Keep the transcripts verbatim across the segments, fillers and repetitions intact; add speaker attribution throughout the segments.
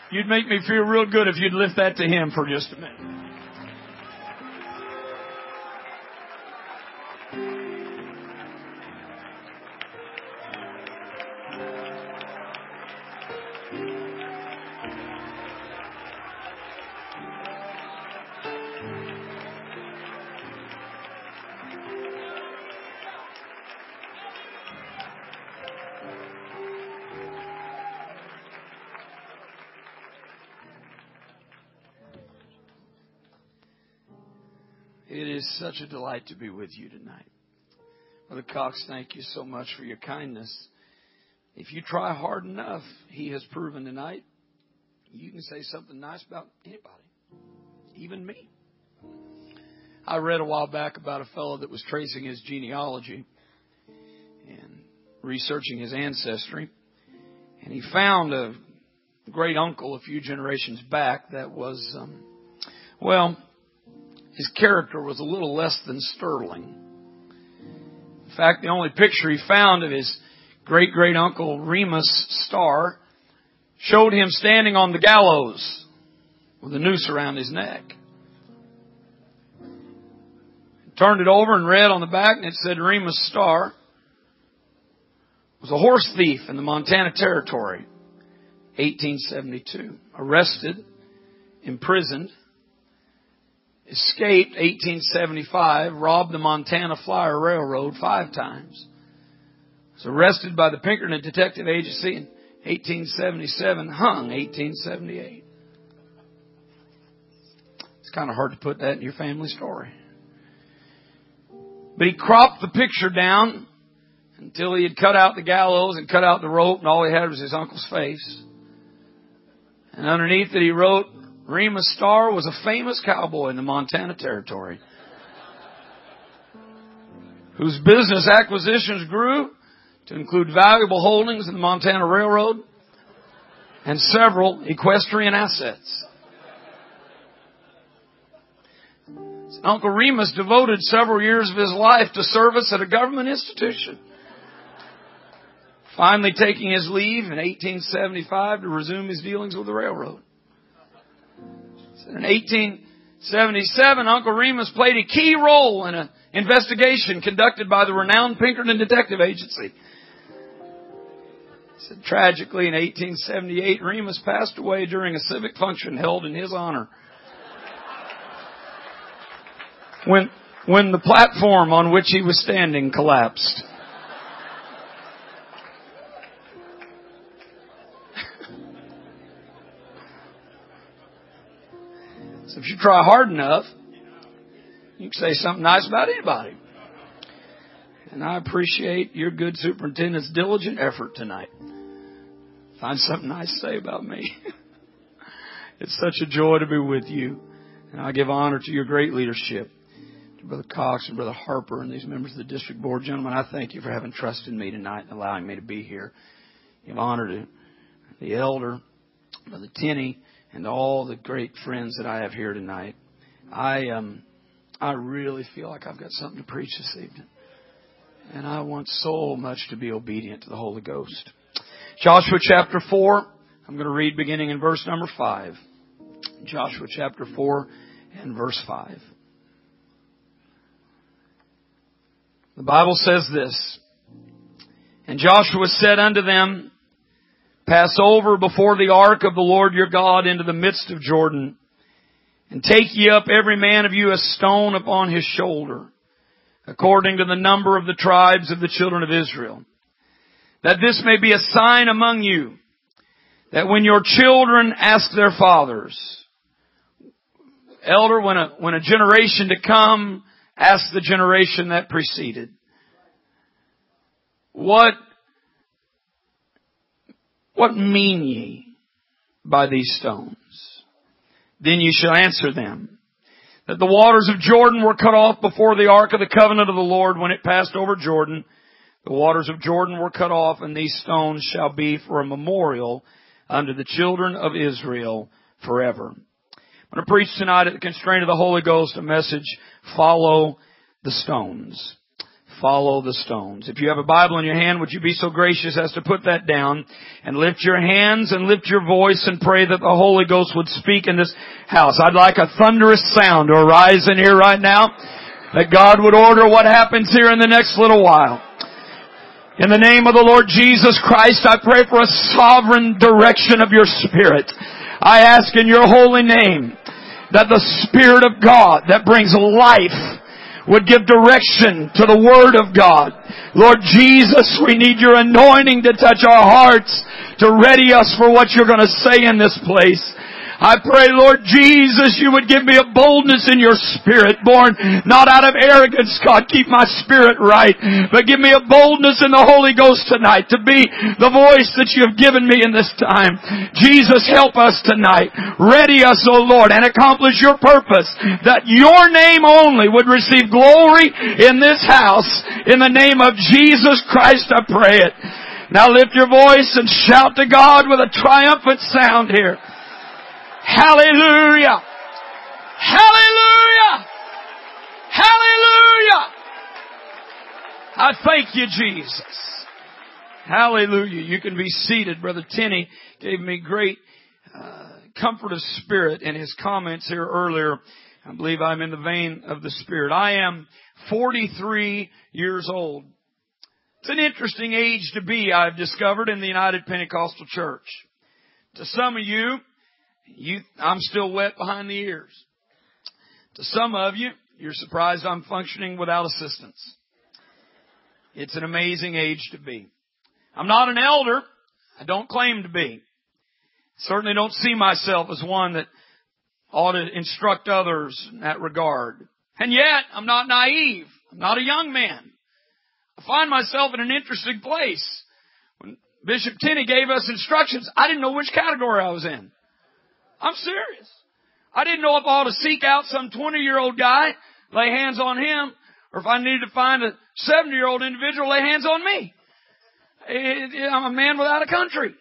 Speaker 1: You'd make me feel real good if you'd lift that to Him for just a minute. It is such a delight to be with you tonight. Brother Cox, thank you so much for your kindness. If you try hard enough, he has proven tonight, you can say something nice about anybody, even me. I read a while back about a fellow that was tracing his genealogy and researching his ancestry. And he found a great uncle a few generations back that was, um, well, his character was a little less than sterling. In fact, the only picture he found of his great-great-uncle Remus Starr showed him standing on the gallows with a noose around his neck. He turned it over and read on the back, and it said Remus Starr was a horse thief in the Montana Territory, eighteen seventy-two. Arrested, imprisoned, escaped eighteen seventy-five, robbed the Montana Flyer Railroad five times. Was arrested by the Pinkerton Detective Agency in eighteen seventy-seven, hung eighteen seventy-eight. It's kind of hard to put that in your family story. But he cropped the picture down until he had cut out the gallows and cut out the rope, and all he had was his uncle's face. And underneath it he wrote, Remus Starr was a famous cowboy in the Montana Territory whose business acquisitions grew to include valuable holdings in the Montana Railroad and several equestrian assets. Uncle Remus devoted several years of his life to service at a government institution, finally taking his leave in eighteen seventy-five to resume his dealings with the railroad. In eighteen seventy-seven, Uncle Remus played a key role in an investigation conducted by the renowned Pinkerton Detective Agency. Said, tragically, in eighteen seventy-eight, Remus passed away during a civic function held in his honor. When, when the platform on which he was standing collapsed. So if you try hard enough, you can say something nice about anybody. And I appreciate your good superintendent's diligent effort tonight. Find something nice to say about me. It's such a joy to be with you. And I give honor to your great leadership, to Brother Cox and Brother Harper and these members of the district board. Gentlemen, I thank you for having trusted me tonight and allowing me to be here. Give honor to the elder, Brother Tenney, and all the great friends that I have here tonight. I um, I really feel like I've got something to preach this evening. And I want so much to be obedient to the Holy Ghost. Joshua chapter four. I'm going to read beginning in verse number five. Joshua chapter four and verse five. The Bible says this. And Joshua said unto them, pass over before the ark of the Lord your God into the midst of Jordan, and take ye up every man of you a stone upon his shoulder, according to the number of the tribes of the children of Israel, that this may be a sign among you, that when your children ask their fathers, elder, when a, when a generation to come asks the generation that preceded, what What mean ye by these stones? Then ye shall answer them, that the waters of Jordan were cut off before the ark of the covenant of the Lord when it passed over Jordan. The waters of Jordan were cut off, and these stones shall be for a memorial unto the children of Israel forever. I'm going to preach tonight at the constraint of the Holy Ghost a message, follow the stones. follow the stones. If you have a Bible in your hand, would you be so gracious as to put that down and lift your hands and lift your voice and pray that the Holy Ghost would speak in this house. I'd like a thunderous sound to arise in here right now, that God would order what happens here in the next little while. In the name of the Lord Jesus Christ, I pray for a sovereign direction of your Spirit. I ask in your holy name that the Spirit of God that brings life would give direction to the Word of God. Lord Jesus, we need your anointing to touch our hearts, to ready us for what you're going to say in this place. I pray, Lord Jesus, you would give me a boldness in your Spirit, born not out of arrogance, God, keep my spirit right, but give me a boldness in the Holy Ghost tonight to be the voice that you have given me in this time. Jesus, help us tonight. Ready us, O Lord, and accomplish your purpose, that your name only would receive glory in this house. In the name of Jesus Christ, I pray it. Now lift your voice and shout to God with a triumphant sound here. Hallelujah! Hallelujah! Hallelujah! I thank you, Jesus. Hallelujah. You can be seated. Brother Tenney gave me great uh, comfort of spirit in his comments here earlier. I believe I'm in the vein of the Spirit. I am forty-three years old. It's an interesting age to be, I've discovered, in the United Pentecostal Church. To some of you, You, I'm still wet behind the ears. To some of you, you're surprised I'm functioning without assistance. It's an amazing age to be. I'm not an elder. I don't claim to be. Certainly don't see myself as one that ought to instruct others in that regard. And yet, I'm not naive. I'm not a young man. I find myself in an interesting place. When Bishop Tenney gave us instructions, I didn't know which category I was in. I'm serious. I didn't know if I ought to seek out some twenty-year-old guy, lay hands on him, or if I needed to find a seventy-year-old individual, lay hands on me. I'm a man without a country.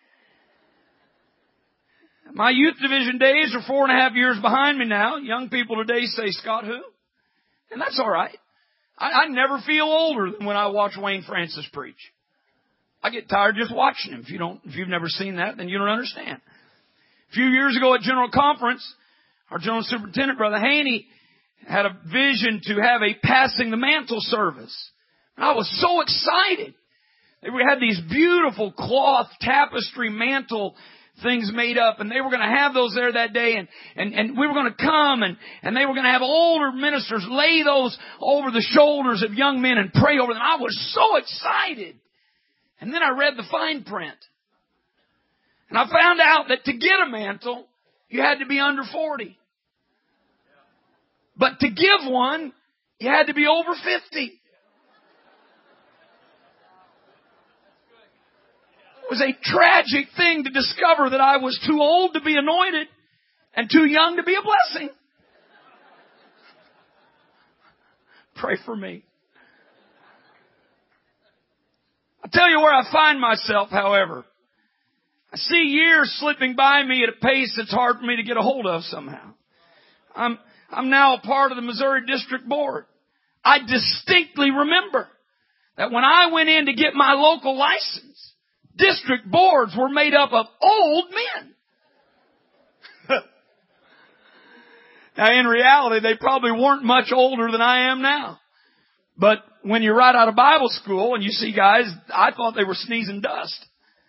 Speaker 1: My youth division days are four and a half years behind me now. Young people today say, Scott, who? And that's all right. I, I never feel older than when I watch Wayne Francis preach. I get tired just watching him. If you don't, if you've never seen that, then you don't understand. A few years ago at General Conference, our General Superintendent, Brother Haney, had a vision to have a passing the mantle service. And I was so excited. We had these beautiful cloth tapestry mantle things made up, and they were going to have those there that day, and, and, and we were going to come, and, and they were going to have older ministers lay those over the shoulders of young men and pray over them. I was so excited. And then I read the fine print. And I found out that to get a mantle, you had to be under forty. But to give one, you had to be over fifty. It was a tragic thing to discover that I was too old to be anointed and too young to be a blessing. Pray for me. I'll tell you where I find myself, however. I see years slipping by me at a pace that's hard for me to get a hold of somehow. I'm, I'm now a part of the Missouri District Board. I distinctly remember that when I went in to get my local license, district boards were made up of old men. Now, in reality, they probably weren't much older than I am now. But when you're right out of Bible school and you see guys, I thought they were sneezing dust.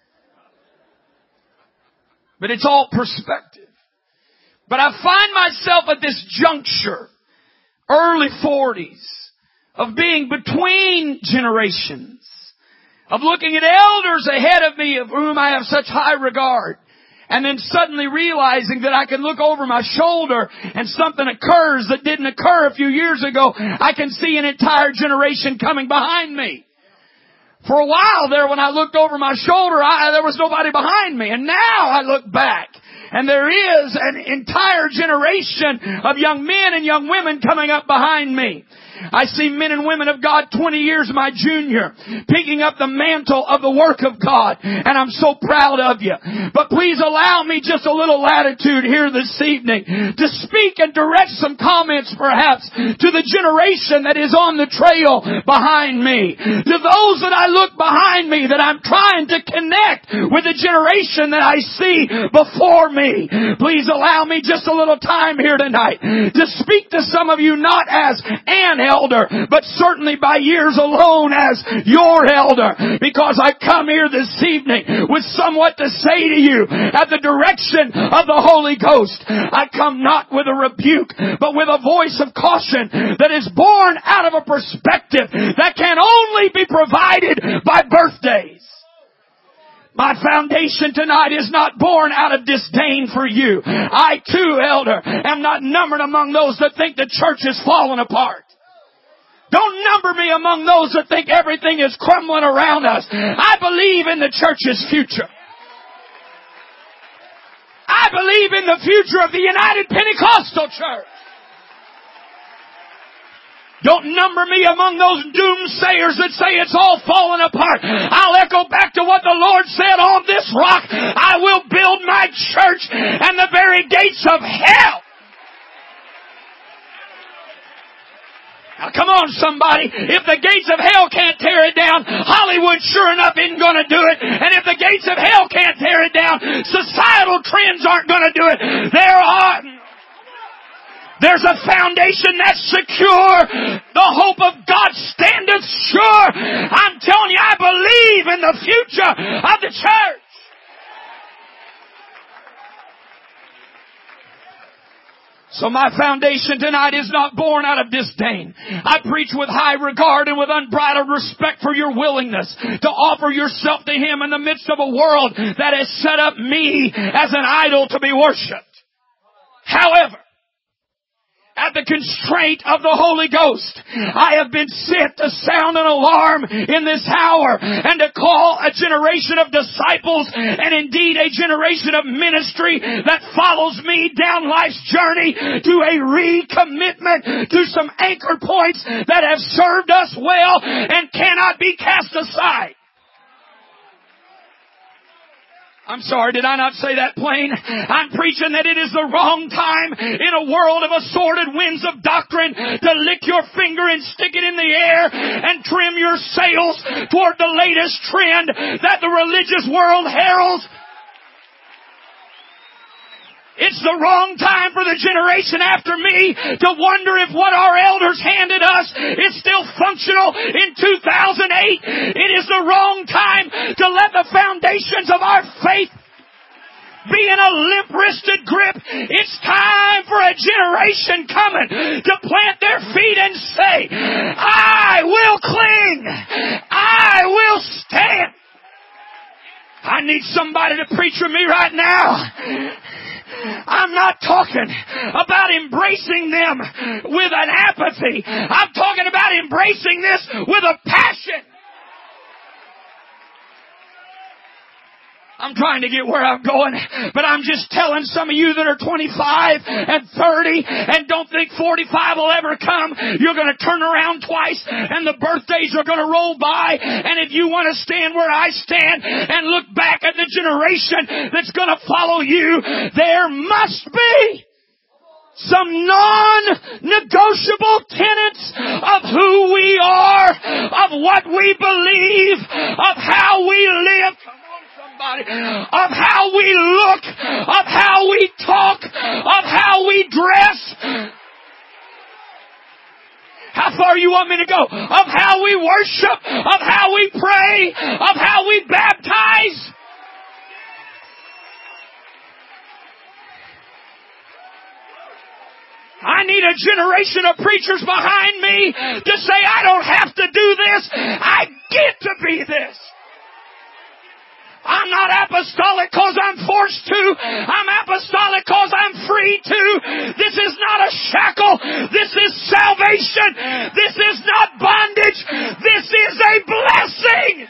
Speaker 1: But it's all perspective. But I find myself at this juncture, early forties, of being between generations, of looking at elders ahead of me of whom I have such high regard, and then suddenly realizing that I can look over my shoulder and something occurs that didn't occur a few years ago. I can see an entire generation coming behind me. For a while there, when I looked over my shoulder, I, there was nobody behind me. And now I look back, and there is an entire generation of young men and young women coming up behind me. I see men and women of God twenty years my junior picking up the mantle of the work of God, and I'm so proud of you. But please allow me just a little latitude here this evening to speak and direct some comments perhaps to the generation that is on the trail behind me. To those that I look behind me, that I'm trying to connect with the generation that I see before me. Please allow me just a little time here tonight to speak to some of you not as an elder, but certainly by years alone as your elder, because I come here this evening with somewhat to say to you at the direction of the Holy Ghost. I come not with a rebuke, but with a voice of caution that is born out of a perspective that can only be provided by birthdays. My foundation tonight is not born out of disdain for you. I too, elder, am not numbered among those that think the church is falling apart. Don't number me among those that think everything is crumbling around us. I believe in the church's future. I believe in the future of the United Pentecostal Church. Don't number me among those doomsayers that say it's all falling apart. I'll echo back to what the Lord said, on this rock I will build my church, and the very gates of hell. Now come on somebody, if the gates of hell can't tear it down, Hollywood sure enough isn't going to do it. And if the gates of hell can't tear it down, societal trends aren't going to do it. There are... There's a foundation that's secure. The hope of God standeth sure. I'm telling you, I believe in the future of the church. So my foundation tonight is not born out of disdain. I preach with high regard and with unbridled respect for your willingness to offer yourself to Him in the midst of a world that has set up me as an idol to be worshipped. However, at the constraint of the Holy Ghost, I have been sent to sound an alarm in this hour and to call a generation of disciples and indeed a generation of ministry that follows me down life's journey to a recommitment to some anchor points that have served us well and cannot be cast aside. I'm sorry, did I not say that plain? I'm preaching that it is the wrong time in a world of assorted winds of doctrine to lick your finger and stick it in the air and trim your sails toward the latest trend that the religious world heralds. It's the wrong time for the generation after me to wonder if what our elders handed us is still functional in two thousand eight. It is the wrong time to let the foundations of our faith be in a limp-wristed grip. It's time for a generation coming to plant their feet and say, I will cling. I will stand. I need somebody to preach with me right now. I'm not talking about embracing them with an apathy. I'm talking about embracing this with a passion. I'm trying to get where I'm going, but I'm just telling some of you that are twenty-five and thirty and don't think forty-five will ever come, you're going to turn around twice and the birthdays are going to roll by. And if you want to stand where I stand and look back at the generation that's going to follow you, there must be some non-negotiable tenets of who we are, of what we believe, of how we live. Of how we look, of how we talk, of how we dress. How far you want me to go? Of how we worship, of how we pray, of how we baptize. I need a generation of preachers behind me to say, I don't have to do this. I get to be this. I'm not apostolic because I'm forced to. I'm apostolic because I'm free to. This is not a shackle. This is salvation. This is not bondage. This is a blessing.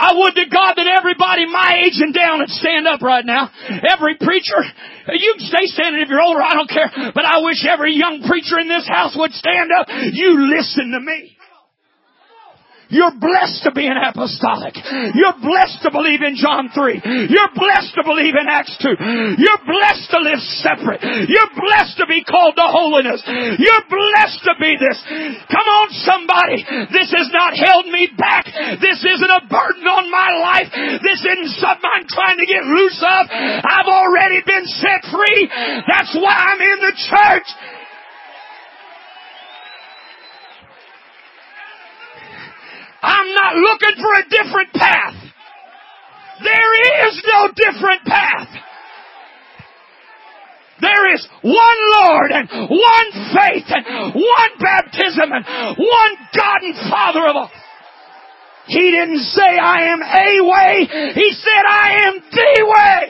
Speaker 1: I would to God that everybody my age and down would stand up right now. Every preacher, you can stay standing if you're older, I don't care. But I wish every young preacher in this house would stand up. You listen to me. You're blessed to be an apostolic. You're blessed to believe in John three. You're blessed to believe in Acts two. You're blessed to live separate. You're blessed to be called to holiness. You're blessed to be this. Come on, somebody. This has not held me back. This isn't a burden on my life. This isn't something I'm trying to get loose of. I've already been set free. That's why I'm in the church. I'm not looking for a different path. There is no different path. There is one Lord and one faith and one baptism and one God and Father of all. He didn't say I am a way. He said I am the way.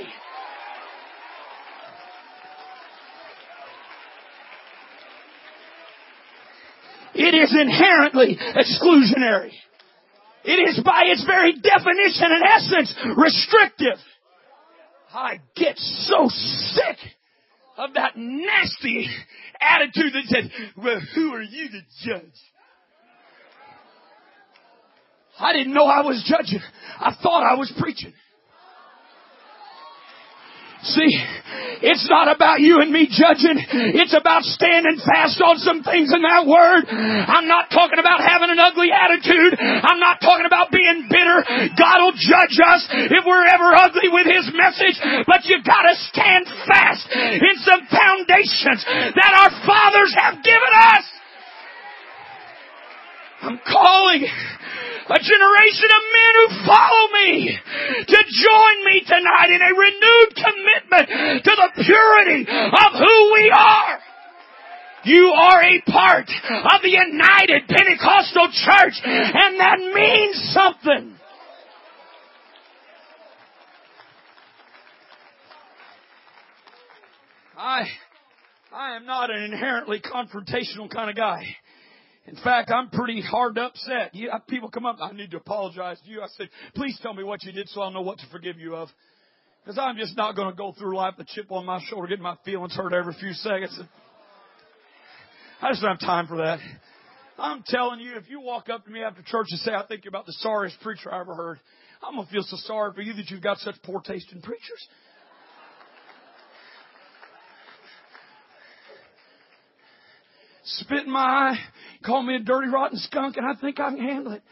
Speaker 1: It is inherently exclusionary. It is by its very definition and essence restrictive. I get so sick of that nasty attitude that says, well, who are you to judge? I didn't know I was judging. I thought I was preaching. See, it's not about you and me judging. It's about standing fast on some things in that Word. I'm not talking about having an ugly attitude. I'm not talking about being bitter. God will judge us if we're ever ugly with His message. But you've got to stand fast in some foundations that our fathers have given us. I'm calling a generation of men who follow me to join me tonight in a renewed commitment to the purity of who we are. You are a part of the United Pentecostal Church, and that means something. I, I am not an inherently confrontational kind of guy. In fact, I'm pretty hard upset. You, people come up, I need to apologize to you. I said, please tell me what you did so I'll know what to forgive you of. Because I'm just not going to go through life with a chip on my shoulder, getting my feelings hurt every few seconds. I just don't have time for that. I'm telling you, if you walk up to me after church and say, I think you're about the sorriest preacher I ever heard, I'm going to feel so sorry for you that you've got such poor taste in preachers. Spit in my eye, call me a dirty, rotten skunk, and I think I can handle it.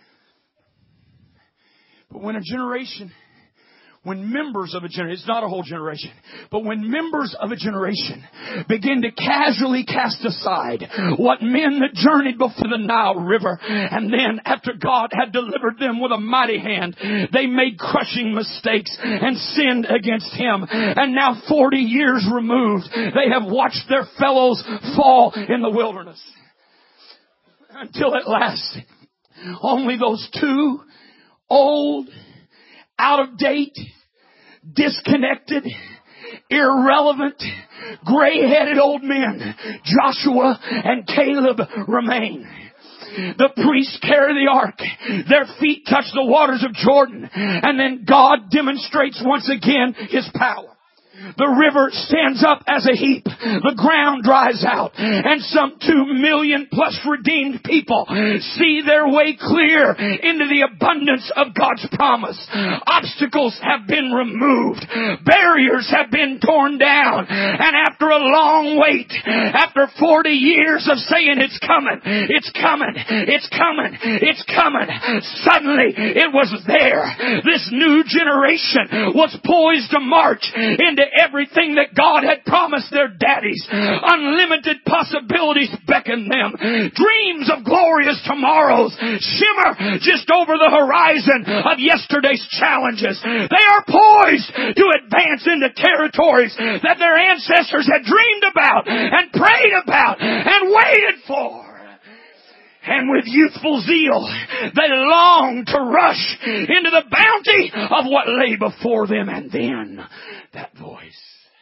Speaker 1: But when a generation, when members of a generation, it's not a whole generation, but when members of a generation begin to casually cast aside what men that journeyed before the Nile River, and then after God had delivered them with a mighty hand, they made crushing mistakes and sinned against Him. And now forty years removed, they have watched their fellows fall in the wilderness. Until at last, only those two old, out of date, disconnected, irrelevant, gray-headed old men, Joshua and Caleb, remain. The priests carry the ark. Their feet touch the waters of Jordan. And then God demonstrates once again His power. The river stands up as a heap. The ground dries out. And some two million plus redeemed people see their way clear into the abundance of God's promise. Obstacles have been removed. Barriers have been torn down. And after a long wait, after forty years of saying it's coming, it's coming, it's coming, it's coming, suddenly it was there. This new generation was poised to march into everything that God had promised their daddies. Unlimited possibilities beckon them. Dreams of glorious tomorrows shimmer just over the horizon of yesterday's challenges. They are poised to advance into territories that their ancestors had dreamed about and prayed about and waited for. And with youthful zeal, they long to rush into the bounty of what lay before them. And then that voice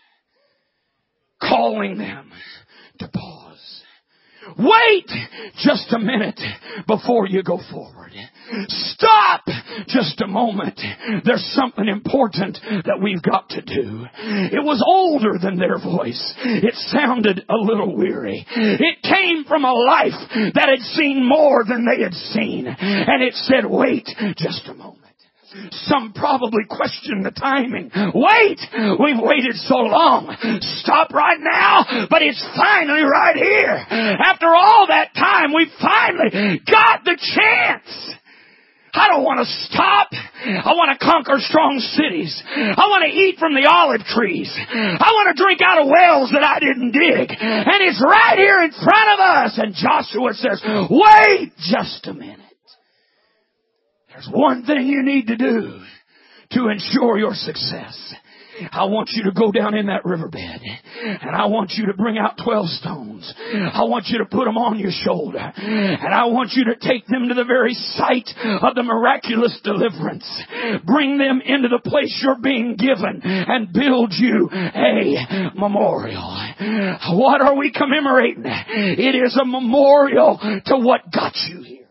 Speaker 1: calling them to pause. Wait just a minute before you go forward. Stop just a moment. There's something important that we've got to do. It was older than their voice. It sounded a little weary. It came from a life that had seen more than they had seen. And it said, wait just a moment. Some probably question the timing. Wait! We've waited so long. Stop right now, but it's finally right here. After all that time, we finally got the chance. I don't want to stop. I want to conquer strong cities. I want to eat from the olive trees. I want to drink out of wells that I didn't dig. And it's right here in front of us. And Joshua says, wait just a minute. There's one thing you need to do to ensure your success. I want you to go down in that riverbed, and I want you to bring out twelve stones. I want you to put them on your shoulder, and I want you to take them to the very site of the miraculous deliverance. Bring them into the place you're being given and build you a memorial. What are we commemorating? It is a memorial to what got you here.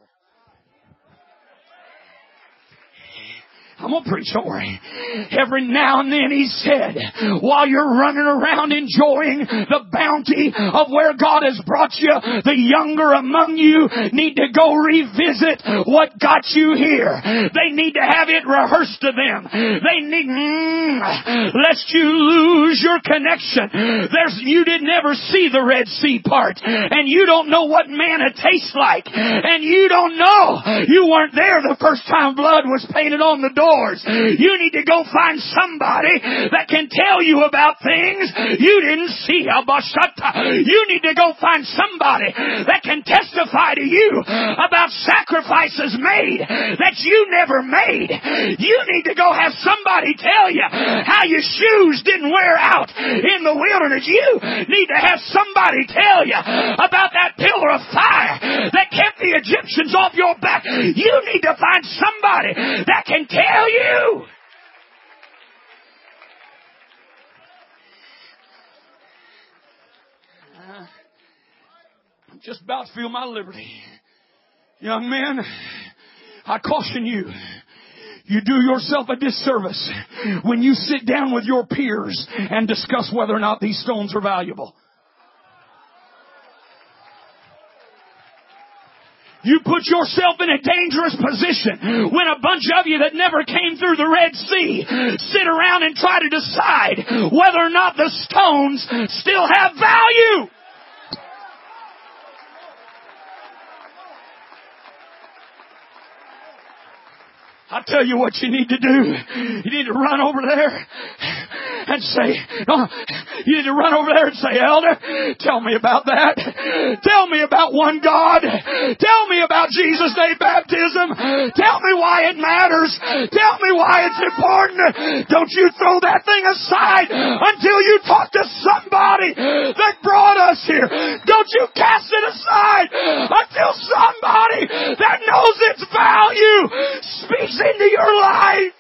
Speaker 1: I'm going to preach, don't worry. Every now and then he said, while you're running around enjoying the bounty of where God has brought you, the younger among you need to go revisit what got you here. They need to have it rehearsed to them. They need, mm, lest you lose your connection. There's, you did never see the Red Sea part, and you don't know what manna tastes like, and you don't know. You weren't there the first time blood was painted on the door. You need to go find somebody that can tell you about things you didn't see. You need to go find somebody that can testify to you about sacrifices made that you never made. You need to go have somebody tell you how your shoes didn't wear out in the wilderness. You need to have somebody tell you about that pillar of fire that kept the Egyptians off your back. You need to find somebody that can tell you. Uh, I'm just about to feel my liberty. Young men, I caution you. You do yourself a disservice when you sit down with your peers and discuss whether or not these stones are valuable. You put yourself in a dangerous position when a bunch of you that never came through the Red Sea sit around and try to decide whether or not the stones still have value. I'll tell you what you need to do. You need to run over there and say, no, you need to run over there and say, Elder, tell me about that. Tell me about one God. Tell me about Jesus' Day baptism. Tell me why it matters. Tell me why it's important. Don't you throw that thing aside until you talk to somebody that brought us here. Don't you cast it aside until somebody that knows its value speaks into your life.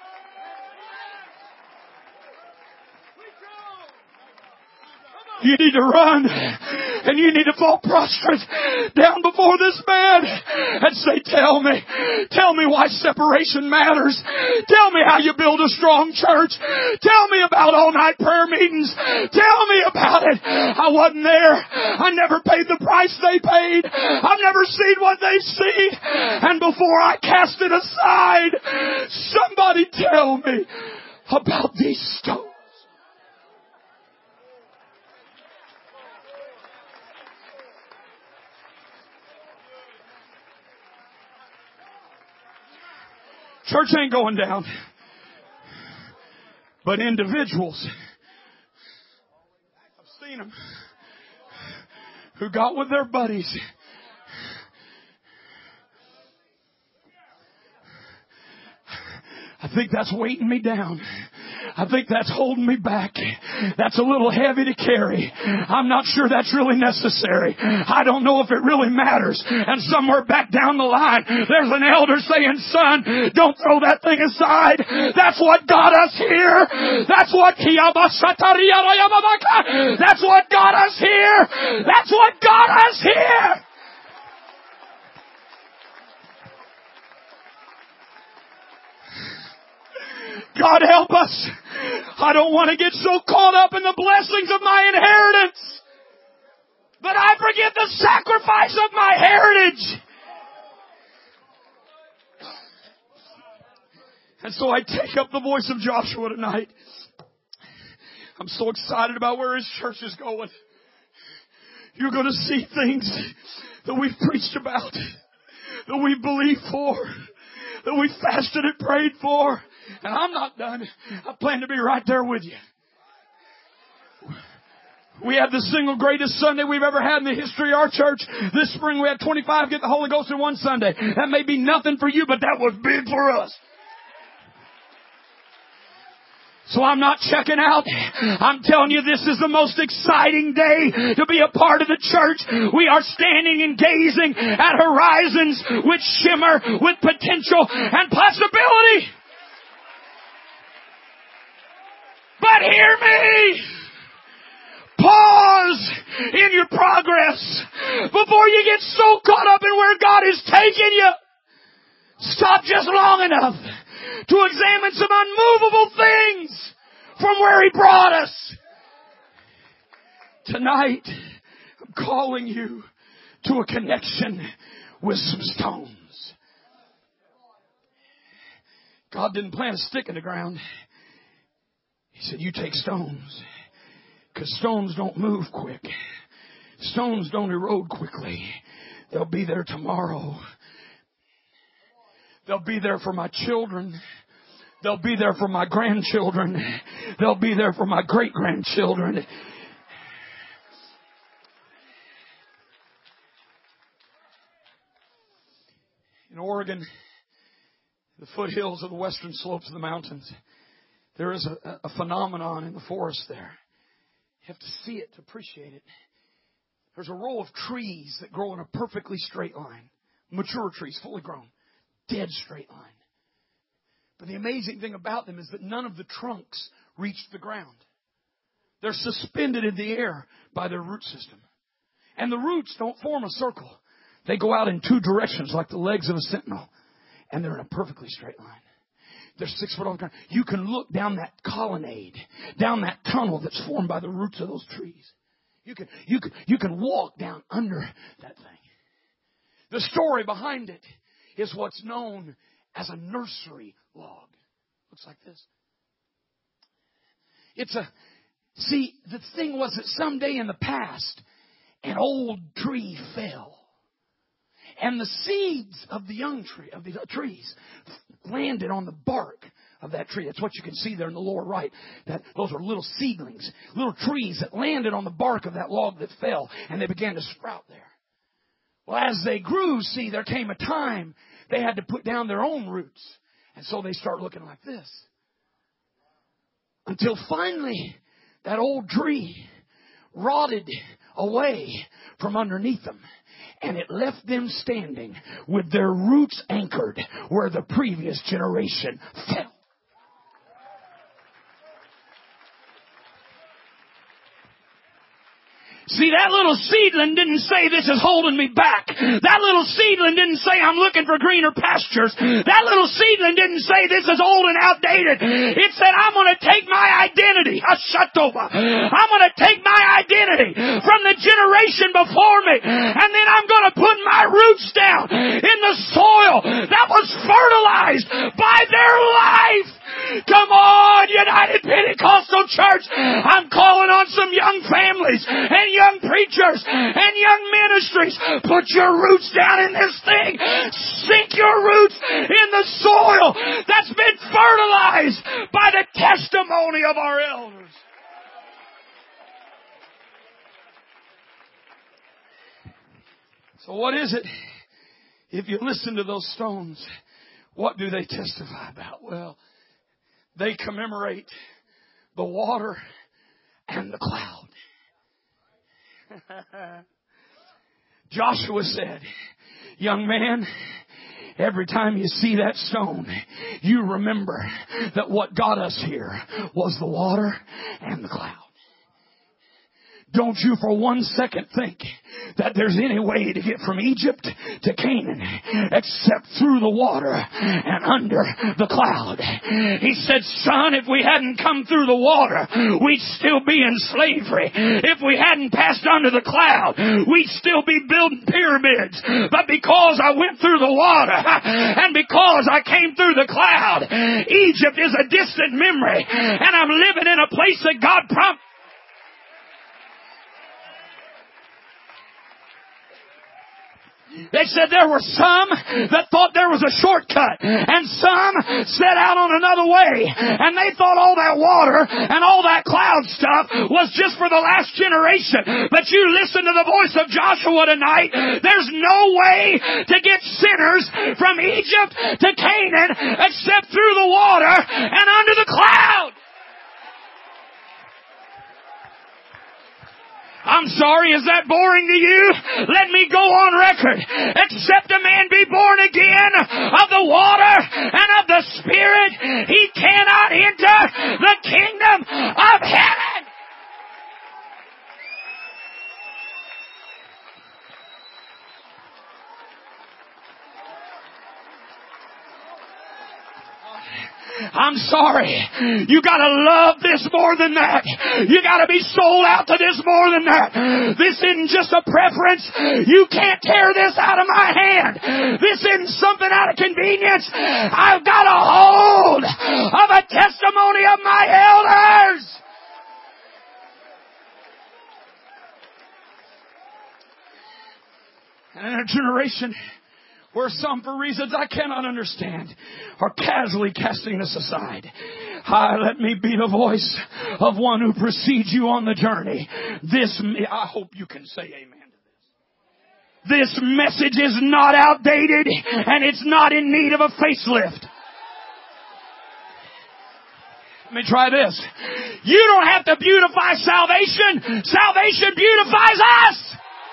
Speaker 1: You need to run and you need to fall prostrate down before this man and say, tell me, tell me why separation matters. Tell me how you build a strong church. Tell me about all-night prayer meetings. Tell me about it. I wasn't there. I never paid the price they paid. I've never seen what they've seen. And before I cast it aside, somebody tell me about these stones. Church ain't going down. But individuals, I've seen them, who got with their buddies. I think that's weighting me down. I think that's holding me back. That's a little heavy to carry. I'm not sure that's really necessary. I don't know if it really matters. And somewhere back down the line, there's an elder saying, son, don't throw that thing aside. That's what got us here. That's what That's what got us here. That's what got us here. God help us. I don't want to get so caught up in the blessings of my inheritance that I forget the sacrifice of my heritage. And so I take up the voice of Joshua tonight. I'm so excited about where His church is going. You're going to see things that we've preached about, that we believed for, that we fasted and prayed for. And I'm not done. I plan to be right there with you. We had the single greatest Sunday we've ever had in the history of our church. This spring we had twenty-five get the Holy Ghost in one Sunday. That may be nothing for you, but that was big for us. So I'm not checking out. I'm telling you, this is the most exciting day to be a part of the church. We are standing and gazing at horizons which shimmer with potential and possibility. But hear me. Pause in your progress before you get so caught up in where God is taking you. Stop just long enough to examine some unmovable things from where He brought us. Tonight, I'm calling you to a connection with some stones. God didn't plant a stick in the ground. He said, you take stones. Because stones don't move quick. Stones don't erode quickly. They'll be there tomorrow. They'll be there for my children. They'll be there for my grandchildren. They'll be there for my great-grandchildren. In Oregon, the foothills of the western slopes of the mountains, there is a, a phenomenon in the forest there. You have to see it to appreciate it. There's a row of trees that grow in a perfectly straight line. Mature trees, fully grown. Dead straight line. But the amazing thing about them is that none of the trunks reach the ground. They're suspended in the air by their root system. And the roots don't form a circle. They go out in two directions like the legs of a sentinel. And they're in a perfectly straight line. They're six foot off the ground. You can look down that colonnade, down that tunnel that's formed by the roots of those trees. You can, you can, you can walk down under that thing. The story behind it is what's known as a nursery log. Looks like this. It's a, see, the thing was that someday in the past, an old tree fell. And the seeds of the young tree, of the trees, landed on the bark of that tree. That's what you can see there in the lower right. That those are little seedlings, little trees that landed on the bark of that log that fell, and they began to sprout there. Well, as they grew, see, there came a time they had to put down their own roots. And so they start looking like this. Until finally, that old tree rotted away from underneath them. And it left them standing with their roots anchored where the previous generation fell. See, that little seedling didn't say this is holding me back. That little seedling didn't say I'm looking for greener pastures. That little seedling didn't say this is old and outdated. It said I'm going to take my identity. Hashatova. I'm going to take my identity from the generation before me, and then I'm going to put my roots down in the soil that was fertilized by their life. Come on, United Pentecostal Church. I'm calling on some young families and young preachers and young ministries. Put your roots down in this thing. Sink your roots in the soil that's been fertilized by the testimony of our elders. So what is it? If you listen to those stones, what do they testify about? Well, they commemorate the water and the cloud. Joshua said, young man, every time you see that stone, you remember that what got us here was the water and the cloud. Don't you for one second think that there's any way to get from Egypt to Canaan except through the water and under the cloud. He said, son, if we hadn't come through the water, we'd still be in slavery. If we hadn't passed under the cloud, we'd still be building pyramids. But because I went through the water and because I came through the cloud, Egypt is a distant memory, and I'm living in a place that God promised. They said there were some that thought there was a shortcut, and some set out on another way, and they thought all that water and all that cloud stuff was just for the last generation. But you listen to the voice of Joshua tonight. There's no way to get sinners from Egypt to Canaan except through the water and under the cloud. I'm sorry, is that boring to you? Let me go on record. Except a man be born again of the water and of the Spirit, he cannot enter the kingdom of heaven. I'm sorry. You gotta love this more than that. You gotta be sold out to this more than that. This isn't just a preference. You can't tear this out of my hand. This isn't something out of convenience. I've got a hold of a testimony of my elders. And in a generation where some, for reasons I cannot understand, are casually casting this aside, I, let me be the voice of one who precedes you on the journey. This, I hope you can say amen to this. This message is not outdated, and it's not in need of a facelift. Let me try this. You don't have to beautify salvation. Salvation beautifies us.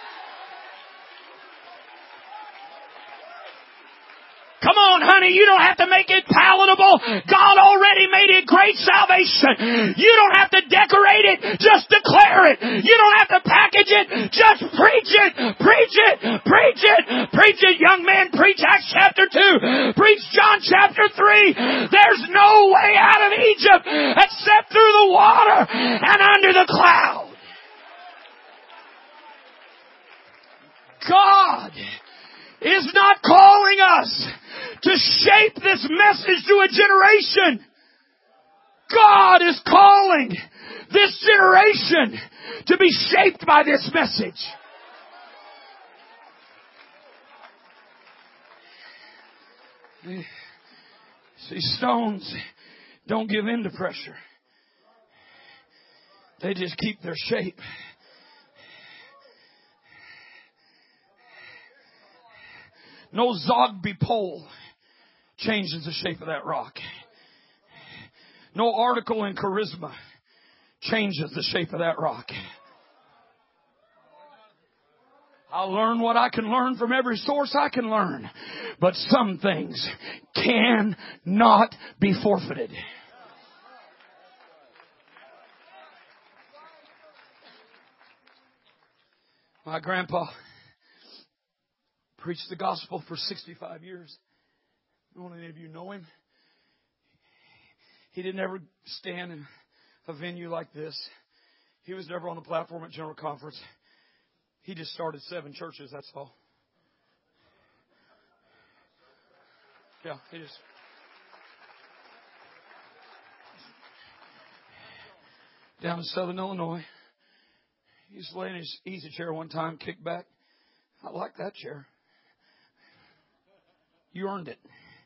Speaker 1: Come on, honey, you don't have to make it palatable. God already made it great salvation. You don't have to decorate it, just declare it. You don't have to package it, just preach it. Preach it, preach it, preach it. Young man, preach Acts chapter two. Preach John chapter three. There's no way out of Egypt except through the water and under the cloud. God is not calling us to shape this message to a generation. God is calling this generation to be shaped by this message. See, stones don't give in to pressure. They just keep their shape. No Zogby pole changes the shape of that rock. No article in Charisma changes the shape of that rock. I'll learn what I can learn from every source I can learn. But some things cannot be forfeited. My grandpa preached the gospel for sixty-five years. Don't any of you know him? He didn't ever stand in a venue like this. He was never on the platform at General Conference. He just started seven churches, that's all. Yeah, he just... Down in Southern Illinois. He used to lay in his easy chair one time, kick back. I like that chair. You earned it.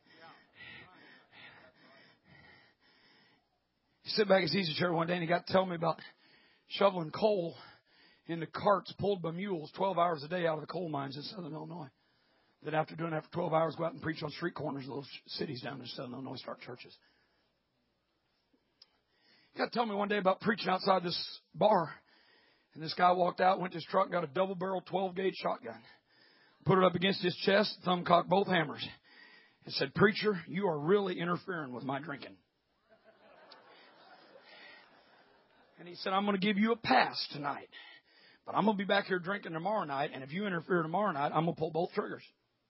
Speaker 1: He sat back in his easy chair one day and he got to tell me about shoveling coal into carts pulled by mules twelve hours a day out of the coal mines in Southern Illinois. Then after doing that for twelve hours, go out and preach on street corners of those cities down in Southern Illinois, start churches. He got to tell me one day about preaching outside this bar. And this guy walked out, went to his truck, got a double-barrel twelve-gauge shotgun. Put it up against his chest, thumb cocked both hammers. And said, "Preacher, you are really interfering with my drinking." And he said, "I'm going to give you a pass tonight. But I'm going to be back here drinking tomorrow night, and if you interfere tomorrow night, I'm going to pull both triggers.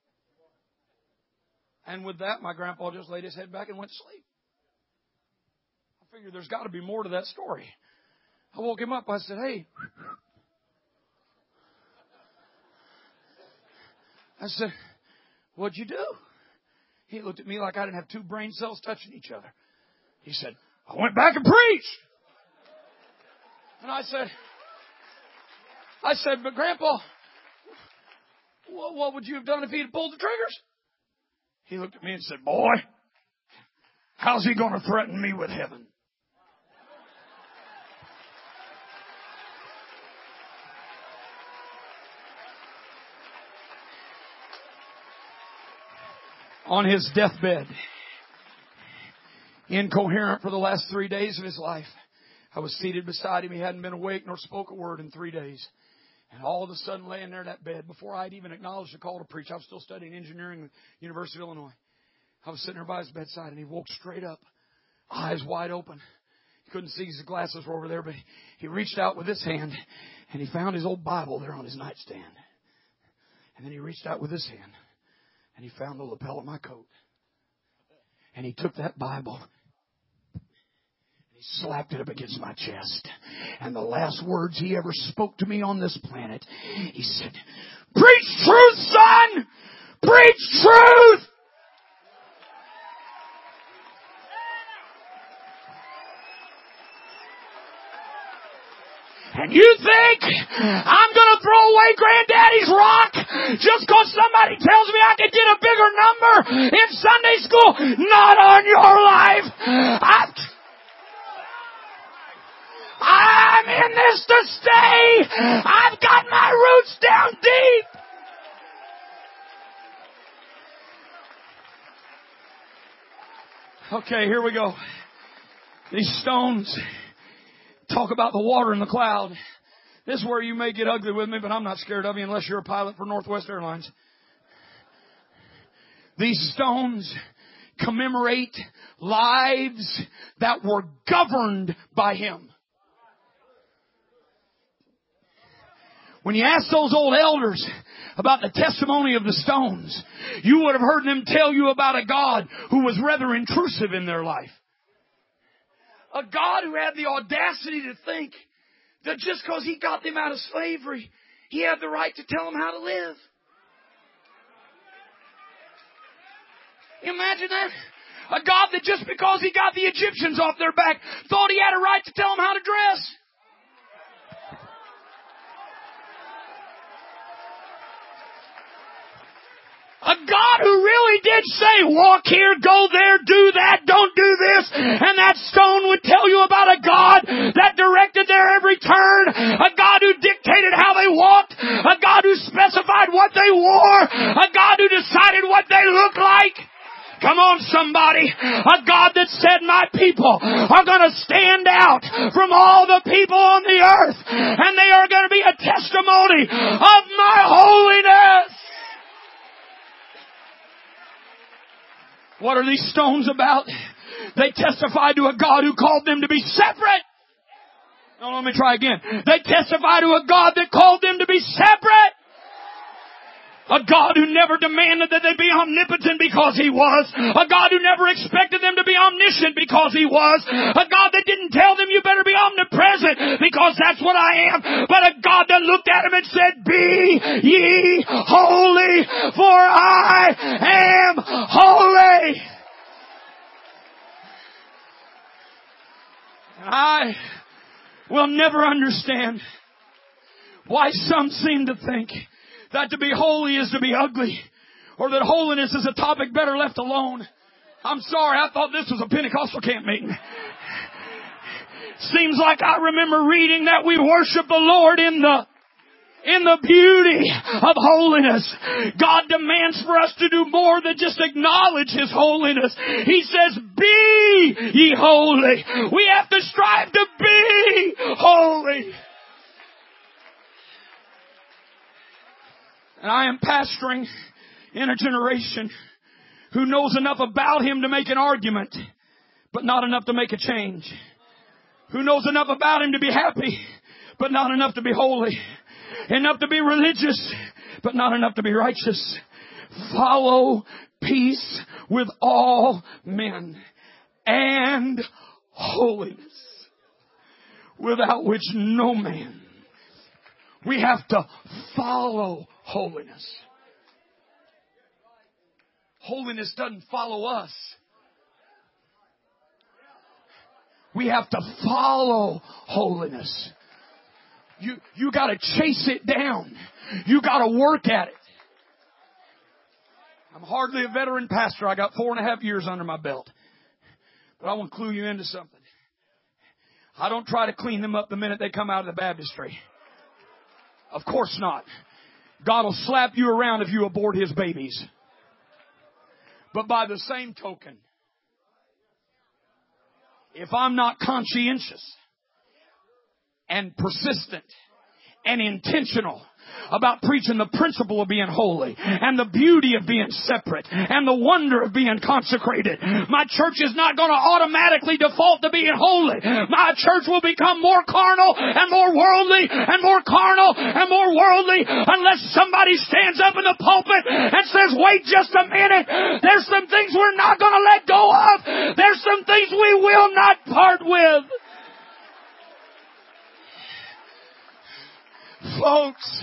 Speaker 1: And with that, my grandpa just laid his head back and went to sleep. I figured there's got to be more to that story. I woke him up. I said, hey. I said, what'd you do? He looked at me like I didn't have two brain cells touching each other. He said, I went back and preached. And I said, I said, but Grandpa, what would you have done if he'd have pulled the triggers? He looked at me and said, boy, how's he going to threaten me with heaven? On his deathbed, incoherent for the last three days of his life, I was seated beside him. He hadn't been awake nor spoke a word in three days. And all of a sudden, laying there in that bed, before I'd even acknowledged the call to preach, I was still studying engineering at the University of Illinois. I was sitting there by his bedside, and he woke straight up, eyes wide open. He couldn't see, his glasses were over there, but he reached out with his hand, and he found his old Bible there on his nightstand. And then he reached out with his hand, and he found the lapel of my coat. And he took that Bible, he slapped it up against my chest. And the last words he ever spoke to me on this planet, he said, preach truth, son! Preach truth! And you think I'm going to throw away Granddaddy's rock just because somebody tells me I could get a bigger number in Sunday school? Not on your life. I've I'm in this to stay. I've got my roots down deep. Okay, here we go. These stones talk about the water in the cloud. This is where you may get ugly with me, but I'm not scared of you unless you're a pilot for Northwest Airlines. These stones commemorate lives that were governed by Him. When you ask those old elders about the testimony of the stones, you would have heard them tell you about a God who was rather intrusive in their life. A God who had the audacity to think that just because He got them out of slavery, He had the right to tell them how to live. Imagine that. A God that just because He got the Egyptians off their back, thought He had a right to tell them how to dress. A God who really did say, walk here, go there, do that, don't do this. And that stone would tell you about a God that directed their every turn. A God who dictated how they walked. A God who specified what they wore. A God who decided what they looked like. Come on, somebody. A God that said, my people are going to stand out from all the people on the earth. And they are going to be a testimony of my holiness. What are these stones about? They testify to a God who called them to be separate. No, let me try again. They testify to a God that called them to be separate. A God who never demanded that they be omnipotent because He was. A God who never expected them to be omniscient because He was. A God that didn't tell them you better be omnipresent because that's what I am. But a God that looked at them and said, be ye holy, for I am holy. And I will never understand why some seem to think that to be holy is to be ugly, or that holiness is a topic better left alone. I'm sorry, I thought this was a Pentecostal camp meeting. Seems like I remember reading that we worship the Lord in the in the beauty of holiness. God demands for us to do more than just acknowledge His holiness. He says, be ye holy. We have to strive to be holy. And I am pastoring in a generation who knows enough about Him to make an argument, but not enough to make a change. Who knows enough about Him to be happy, but not enough to be holy. Enough to be religious, but not enough to be righteous. Follow peace with all men and holiness, without which no man. We have to follow holiness. Holiness doesn't follow us. We have to follow holiness. You, you gotta chase it down. You gotta work at it. I'm hardly a veteran pastor. I got four and a half years under my belt. But I want to clue you into something. I don't try to clean them up the minute they come out of the baptistry. Of course not. God will slap you around if you abort His babies. But by the same token, if I'm not conscientious and persistent and intentional about preaching the principle of being holy and the beauty of being separate and the wonder of being consecrated, my church is not going to automatically default to being holy. My church will become more carnal and more worldly and more carnal and more worldly unless somebody stands up in the pulpit and says, wait just a minute, there's some things we're not going to let go of. There's some things we will not part with. Folks,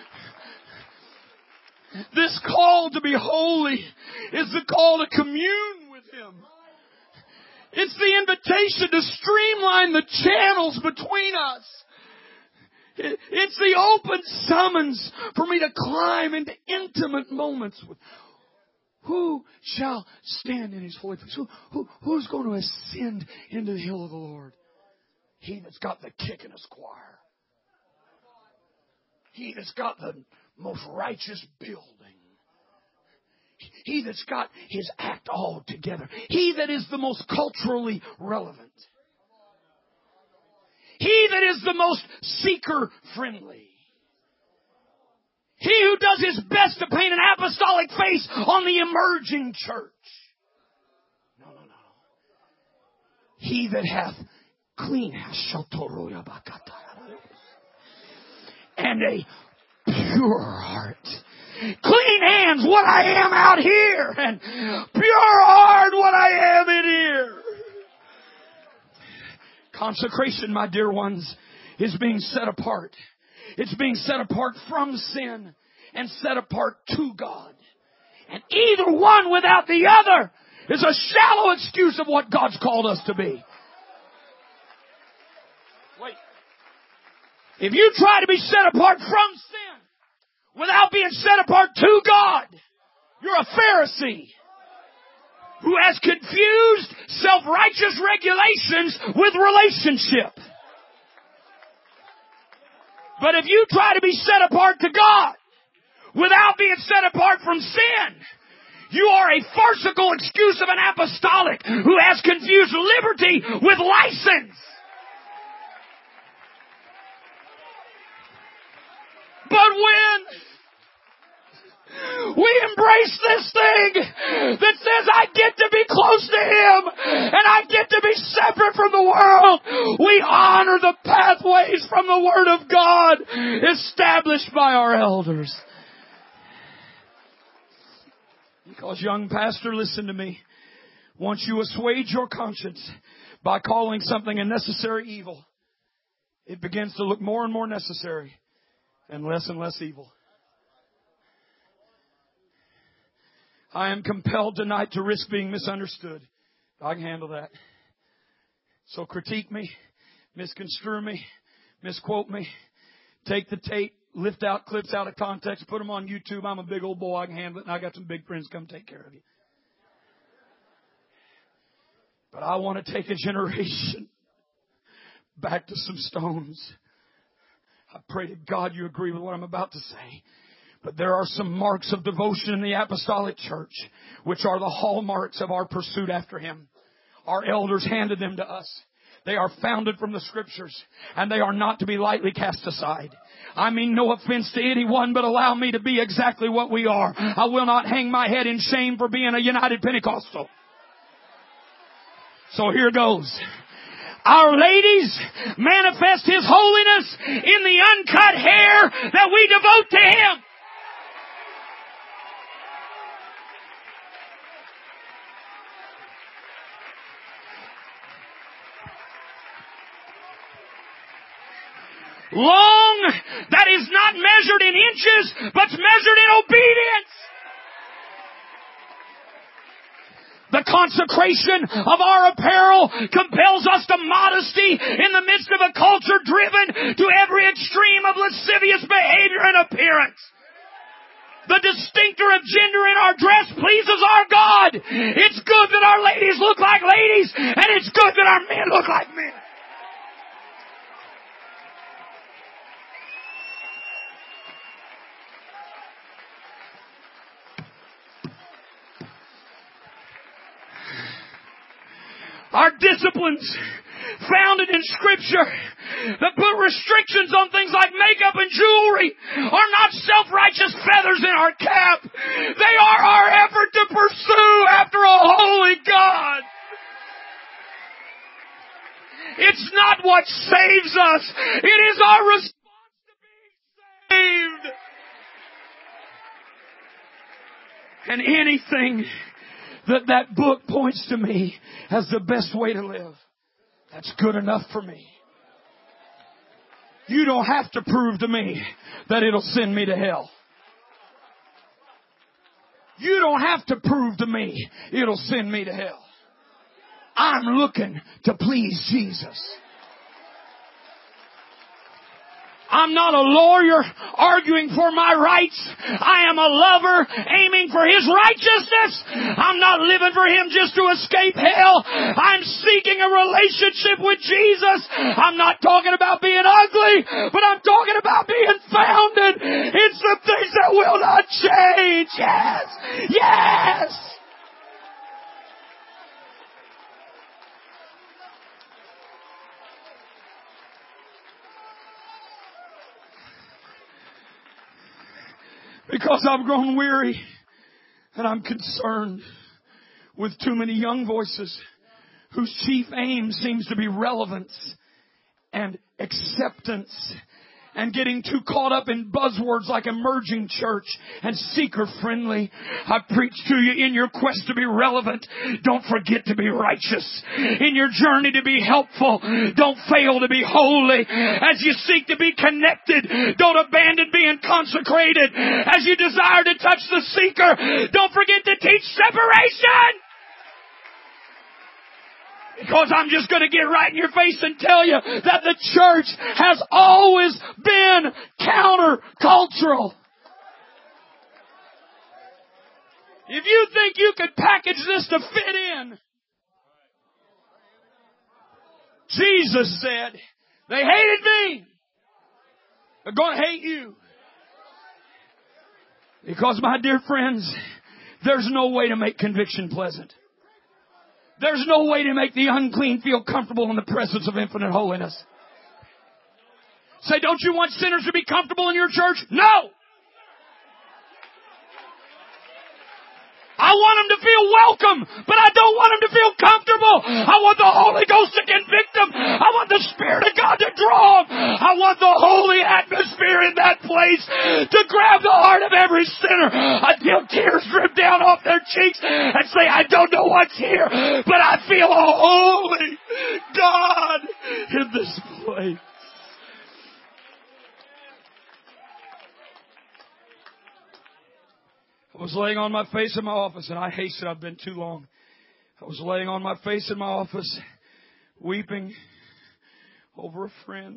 Speaker 1: this call to be holy is the call to commune with Him. It's the invitation to streamline the channels between us. It's the open summons for me to climb into intimate moments with who shall stand in His holy place. Who, who, who's going to ascend into the hill of the Lord? He that's got the kick in his choir. He that's got the most righteous building. He that's got his act all together. He that is the most culturally relevant. He that is the most seeker-friendly. He who does his best to paint an apostolic face on the emerging church. No, no, no. He that hath clean hands and a pure heart. Clean hands, what I am out here, and pure heart, what I am in here. Consecration, my dear ones, is being set apart. It's being set apart from sin and set apart to God. And either one without the other is a shallow excuse of what God's called us to be. Wait. If you try to be set apart from sin without being set apart to God, you're a Pharisee who has confused self-righteous regulations with relationship. But if you try to be set apart to God without being set apart from sin, you are a farcical excuse of an apostolic who has confused liberty with license. But when we embrace this thing that says I get to be close to Him and I get to be separate from the world, we honor the pathways from the Word of God established by our elders. Because, young pastor, listen to me. Once you assuage your conscience by calling something a necessary evil, it begins to look more and more necessary and less and less evil. I am compelled tonight to risk being misunderstood. I can handle that. So critique me, misconstrue me, misquote me, take the tape, lift out clips out of context, put them on YouTube. I'm a big old boy. I can handle it, and I got some big friends come take care of you. But I want to take a generation back to some stones. I pray to God you agree with what I'm about to say. But there are some marks of devotion in the apostolic church, which are the hallmarks of our pursuit after Him. Our elders handed them to us. They are founded from the Scriptures, and they are not to be lightly cast aside. I mean no offense to anyone, but allow me to be exactly what we are. I will not hang my head in shame for being a United Pentecostal. So here goes. Our ladies manifest His holiness in the uncut hair that we devote to Him. Long, that is not measured in inches, but measured in obedience. The consecration of our apparel compels us to modesty in the midst of a culture driven to every extreme of lascivious behavior and appearance. The distinctor of gender in our dress pleases our God. It's good that our ladies look like ladies, and it's good that our men look like men. Our disciplines, founded in Scripture, that put restrictions on things like makeup and jewelry, are not self-righteous feathers in our cap. They are our effort to pursue after a holy God. It's not what saves us. It is our response to being saved. And anything that that book points to me as the best way to live, that's good enough for me. You don't have to prove to me that it'll send me to hell. You don't have to prove to me it'll send me to hell. I'm looking to please Jesus. I'm not a lawyer arguing for my rights. I am a lover aiming for His righteousness. I'm not living for Him just to escape hell. I'm seeking a relationship with Jesus. I'm not talking about being ugly, but I'm talking about being founded in some things that will not change. Yes! Yes! Because I've grown weary and I'm concerned with too many young voices whose chief aim seems to be relevance and acceptance and getting too caught up in buzzwords like emerging church and seeker friendly. I preach to you, in your quest to be relevant, don't forget to be righteous. In your journey to be helpful, don't fail to be holy. As you seek to be connected, don't abandon being consecrated. As you desire to touch the seeker, don't forget to teach separation. Because I'm just going to get right in your face and tell you that the church has always been countercultural. If you think you could package this to fit in, Jesus said, they hated me. They're going to hate you. Because, my dear friends, there's no way to make conviction pleasant. There's no way to make the unclean feel comfortable in the presence of infinite holiness. Say, don't you want sinners to be comfortable in your church? No! I want them to feel welcome, but I don't want them to feel comfortable. I want the Holy Ghost to convict them. I want the Spirit of God to draw them. I want the holy atmosphere in that place to grab the heart of every sinner until tears drip down off their cheeks and say, I don't know what's here, but I feel a holy God in this place. I was laying on my face in my office, and I hasten, I've been too long. I was laying on my face in my office, weeping over a friend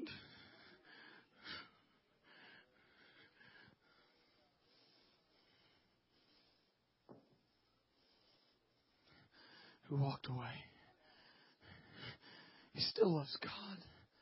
Speaker 1: who walked away. He still loves God,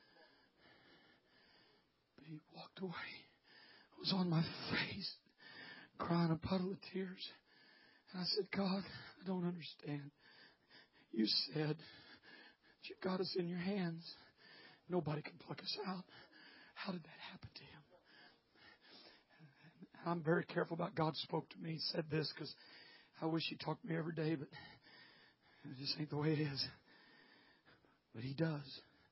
Speaker 1: but he walked away. I was on my face, crying a puddle of tears. And I said, God, I don't understand. You said that you got us in your hands. Nobody can pluck us out. How did that happen to him? And I'm very careful about God spoke to me. He said this because I wish he talked to me every day, but it just ain't the way it is. But he does.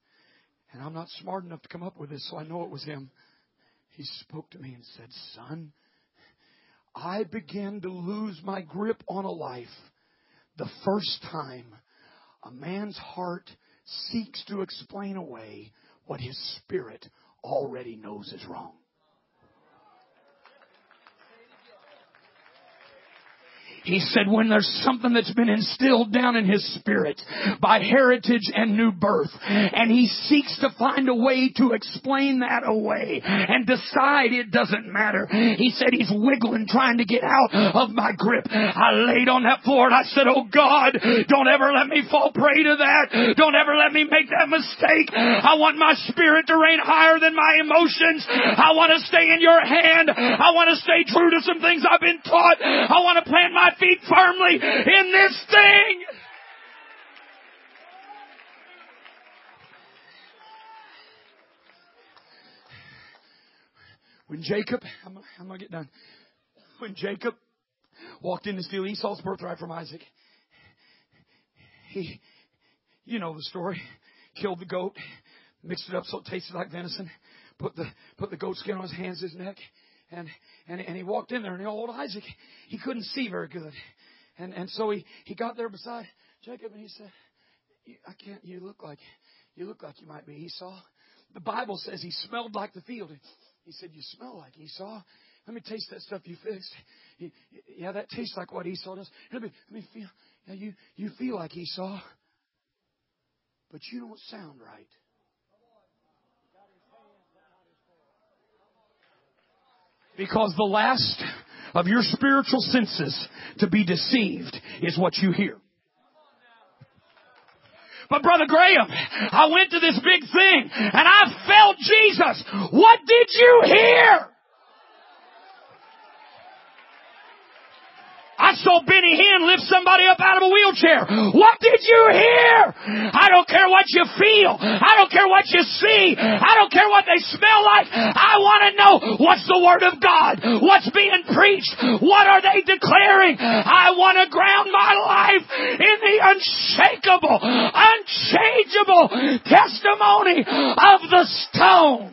Speaker 1: And I'm not smart enough to come up with this, so I know it was him. He spoke to me and said, son, I began to lose my grip on a life the first time a man's heart seeks to explain away what his spirit already knows is wrong. He said when there's something that's been instilled down in his spirit by heritage and new birth, and he seeks to find a way to explain that away and decide it doesn't matter. He said he's wiggling trying to get out of my grip. I laid on that floor and I said, oh God, don't ever let me fall prey to that. Don't ever let me make that mistake. I want my spirit to reign higher than my emotions. I want to stay in your hand. I want to stay true to some things I've been taught. I want to plant my feet firmly in this thing. When Jacob, I'm, I'm going to get done. When Jacob walked in to steal Esau's birthright from Isaac, he, you know the story, killed the goat, mixed it up so it tasted like venison, put the, put the goat skin on his hands, his neck, And, and and he walked in there, and old Isaac, he couldn't see very good. And and so he, he got there beside Jacob, and he said, I can't, you look like, you look like you might be Esau. The Bible says he smelled like the field. He said, you smell like Esau. Let me taste that stuff you fixed. Yeah, that tastes like what Esau does. Let me, let me feel, yeah, you, you feel like Esau, but you don't sound right. Because the last of your spiritual senses to be deceived is what you hear. But Brother Graham, I went to this big thing and I felt Jesus. What did you hear? I saw Benny Hinn lift somebody up out of a wheelchair. What did you hear? I don't care what you feel. I don't care what you see. I don't care what they smell like. I want to know what's the Word of God. What's being preached? What are they declaring? I want to ground my life in the unshakable, unchangeable testimony of the stone.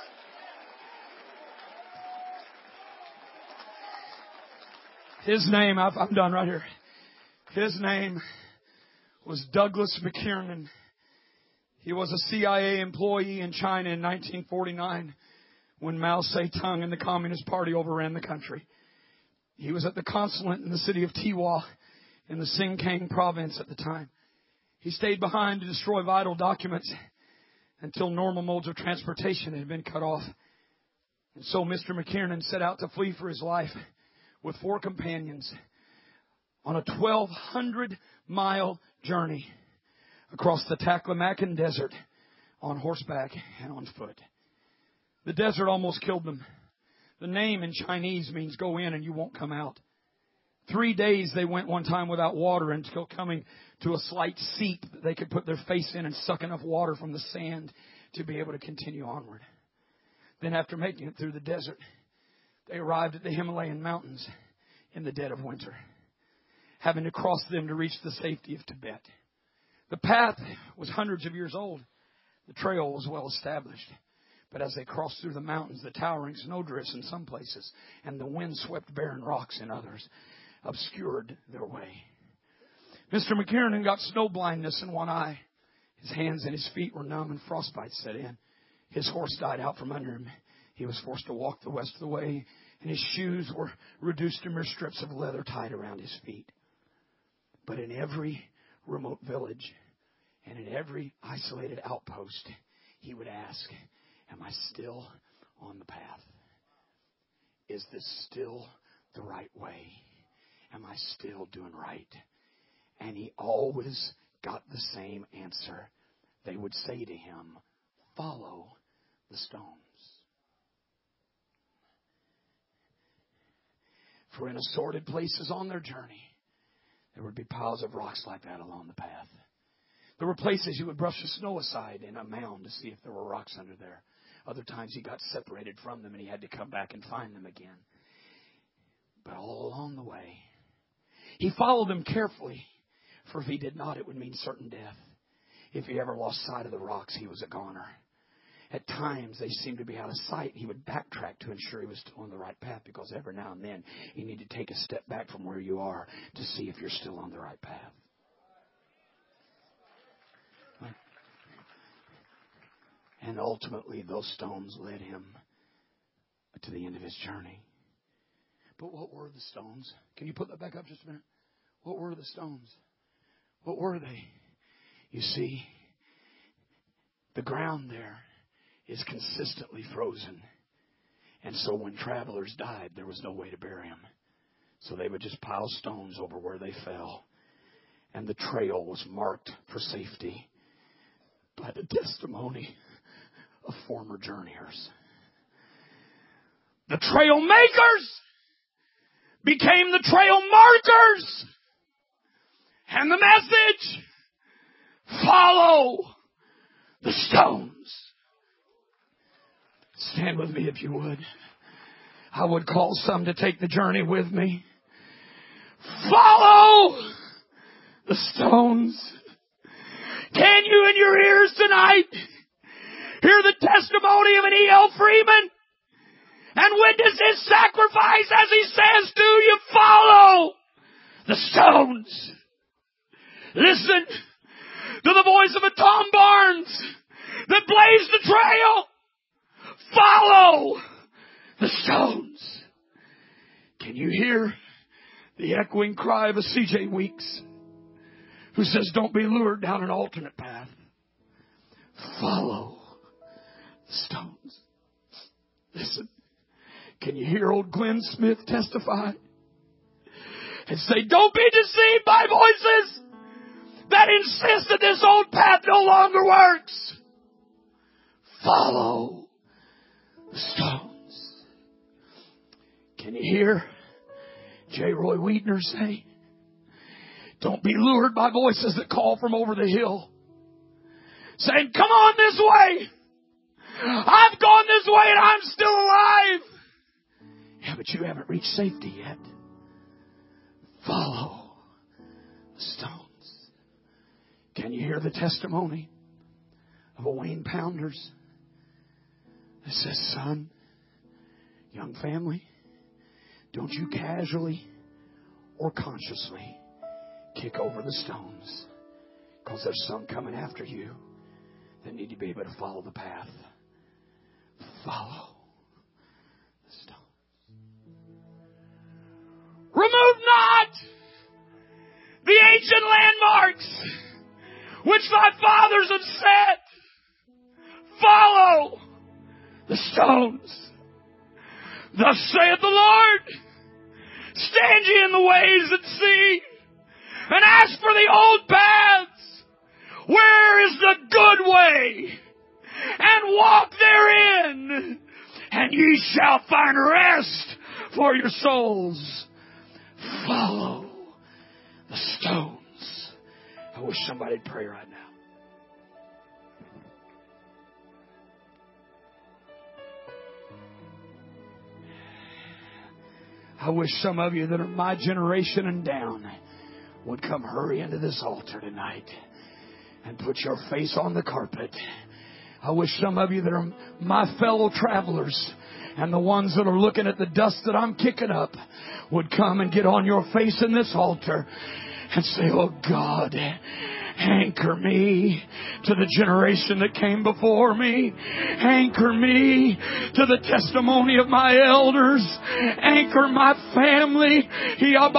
Speaker 1: His name, I'm done right here. His name was Douglas McKiernan. He was a C I A employee in China in nineteen forty-nine when Mao Zedong and the Communist Party overran the country. He was at the consulate in the city of Tiwa in the Xinjiang province at the time. He stayed behind to destroy vital documents until normal modes of transportation had been cut off. And so Mister McKiernan set out to flee for his life with four companions on a twelve hundred mile journey across the Taklamakan Desert on horseback and on foot. The desert almost killed them. The name in Chinese means go in and you won't come out. Three days they went one time without water until coming to a slight seep that they could put their face in and suck enough water from the sand to be able to continue onward. Then after making it through the desert, they arrived at the Himalayan mountains in the dead of winter, having to cross them to reach the safety of Tibet. The path was hundreds of years old. The trail was well established. But as they crossed through the mountains, the towering snowdrifts in some places and the wind-swept barren rocks in others obscured their way. Mister McKiernan got snow blindness in one eye. His hands and his feet were numb and frostbite set in. His horse died out from under him. He was forced to walk the rest of the way, and his shoes were reduced to mere strips of leather tied around his feet. But in every remote village and in every isolated outpost, he would ask, am I still on the path? Is this still the right way? Am I still doing right? And he always got the same answer. They would say to him, follow the stones. For in assorted places on their journey, there would be piles of rocks like that along the path. There were places you would brush the snow aside in a mound to see if there were rocks under there. Other times he got separated from them and he had to come back and find them again. But all along the way, he followed them carefully. For if he did not, it would mean certain death. If he ever lost sight of the rocks, he was a goner. at times they seemed to be out of sight, he would backtrack to ensure he was still on the right path, because every now and then you need to take a step back from where you are to see if you're still on the right path. And ultimately, those stones led him to the end of his journey. But what were the stones? Can you put that back up just a minute? What were the stones? What were they? You see, the ground there is consistently frozen. And so when travelers died, there was no way to bury them. So they would just pile stones over where they fell. And the trail was marked for safety by the testimony of former journeyers. The trail makers became the trail markers. And the message, follow the stones. Stand with me if you would. I would call some to take the journey with me. Follow the stones. Can you in your ears tonight hear the testimony of an E L Freeman and witness his sacrifice as he says, do you follow the stones? Listen to the voice of a Tom Barnes that blazed the trail. Follow the stones. Can you hear the echoing cry of a C J Weeks who says, don't be lured down an alternate path. Follow the stones. Listen, can you hear old Glenn Smith testify and say, don't be deceived by voices that insist that this old path no longer works. Follow the stones. Can you hear J. Roy Wiedner say, don't be lured by voices that call from over the hill, saying, come on this way. I've gone this way and I'm still alive. Yeah, but you haven't reached safety yet. Follow the stones. Can you hear the testimony of a Wayne Pounders that says, son, young family, don't you casually or consciously kick over the stones, because there's some coming after you that need to be able to follow the path. Follow the stones. Remove not the ancient landmarks which thy fathers have set. Follow the stones. Thus saith the Lord, stand ye in the ways and see, and ask for the old paths. Where is the good way? And walk therein, and ye shall find rest for your souls. Follow the stones. I wish somebody'd pray right now. I wish some of you that are my generation and down would come hurry into this altar tonight and put your face on the carpet. I wish some of you that are my fellow travelers and the ones that are looking at the dust that I'm kicking up would come and get on your face in this altar and say, oh God, anchor me to the generation that came before me. Anchor me to the testimony of my elders. Anchor my family. I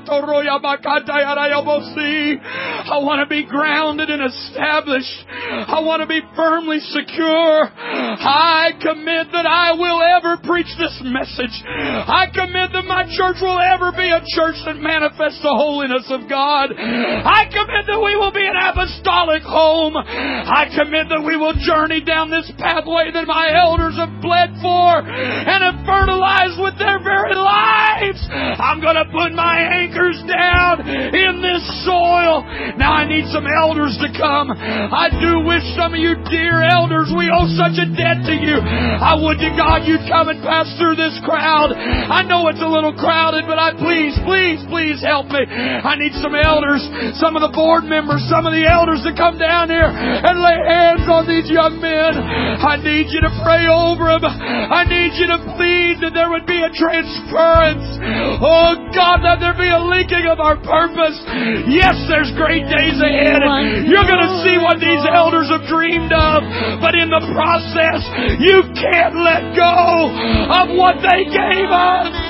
Speaker 1: want to be grounded and established. I want to be firmly secure. I commit that I will ever preach this message. I commit that my church will ever be a church that manifests the holiness of God. I commit that we will be an apostolic home. I commit that we will journey down this pathway that my elders have bled for and have fertilized with their very lives. I'm going to put my anchors down in this soil. Now I need some elders to come. I do wish some of you dear elders, we owe such a debt to you. I would to God you'd come and pass through this crowd. I know it's a little crowded, but I please, please, please help me. I need some elders, some of the board members for some of the elders to come down here and lay hands on these young men. I need you to pray over them. I need you to plead that there would be a transference. Oh God, that there be a linking of our purpose. Yes, there's great days ahead. You're going to see what these elders have dreamed of. But in the process, you can't let go of what they gave us.